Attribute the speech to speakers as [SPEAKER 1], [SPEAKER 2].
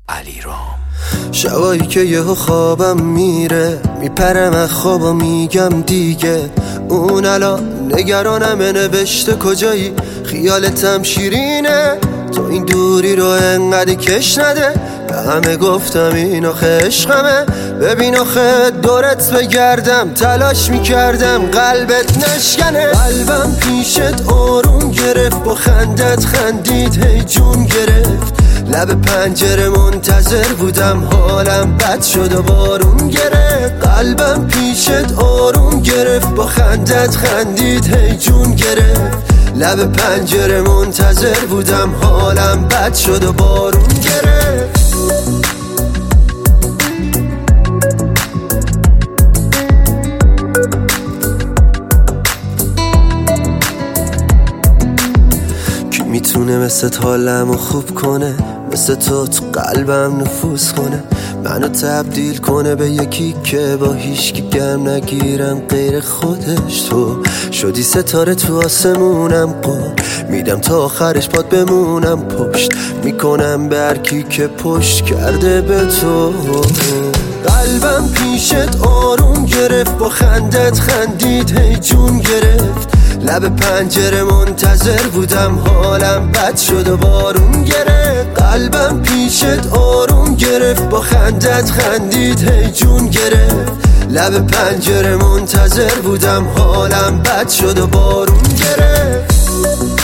[SPEAKER 1] علیرام.
[SPEAKER 2] شبایی که یهو خوابم میره، میپرم از خوابا میگم دیگه اون الان نگرانمه، نوشته کجایی، خیالتم شیرینه، تو این دوری رو انقدر کش نده، به همه گفتم این آخه عشقمه، ببین آخه دورت بگردم، تلاش میکردم قلبت نشکنه، قلبم پیشت آروم گرفت، با خندت خندید هی جون گرفت، لب پنجره منتظر بودم، حالم بد شد و بارون گرفت، قلبم پیشت آروم گرفت، با خندت خندید هی جون گرفت، لب پنجره منتظر بودم، حالم بد شد و بارون گرفت. کی میتونه مثل حالمو خوب کنه، مثل تو قلبم نفوذ کنه، منو تبدیل کنه به یکی که با هیچکی گرم نگیرم غیر خودش، تو شدی ستاره تو آسمونم، قول میدم تا آخرش پات بمونم، پشت میکنم به هر کی که پشت کرده به تو، قلبم پیشت آروم گرفت، با خندت خندید هی جون گرفت، لب پنجره منتظر بودم، حالم بد شد و بارون گرفت، قلبم پیشت آروم گرفت، با خندت خندید هی جون گرفت، لب پنجره منتظر بودم، حالم بد شد و بارون گرفت.